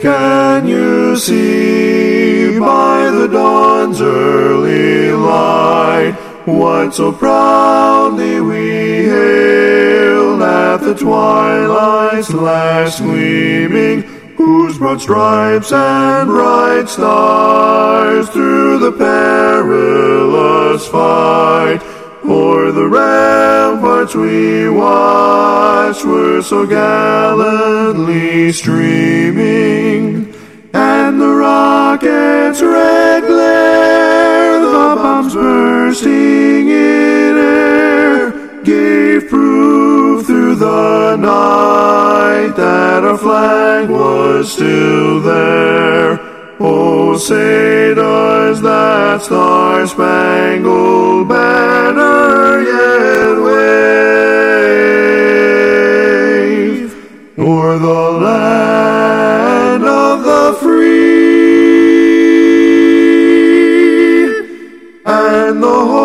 can you see by the dawn's early light what so proudly we hailed at the twilight's last gleaming, whose broad stripes and bright stars through the perilous fight o'er the ramparts we watched were so gallantly streaming, and the rocket's red glare, the bombs bursting in air, gave proof through the night that our flag was still there. Oh, say does that star-spangled banner yet wave o'er the land of the free and the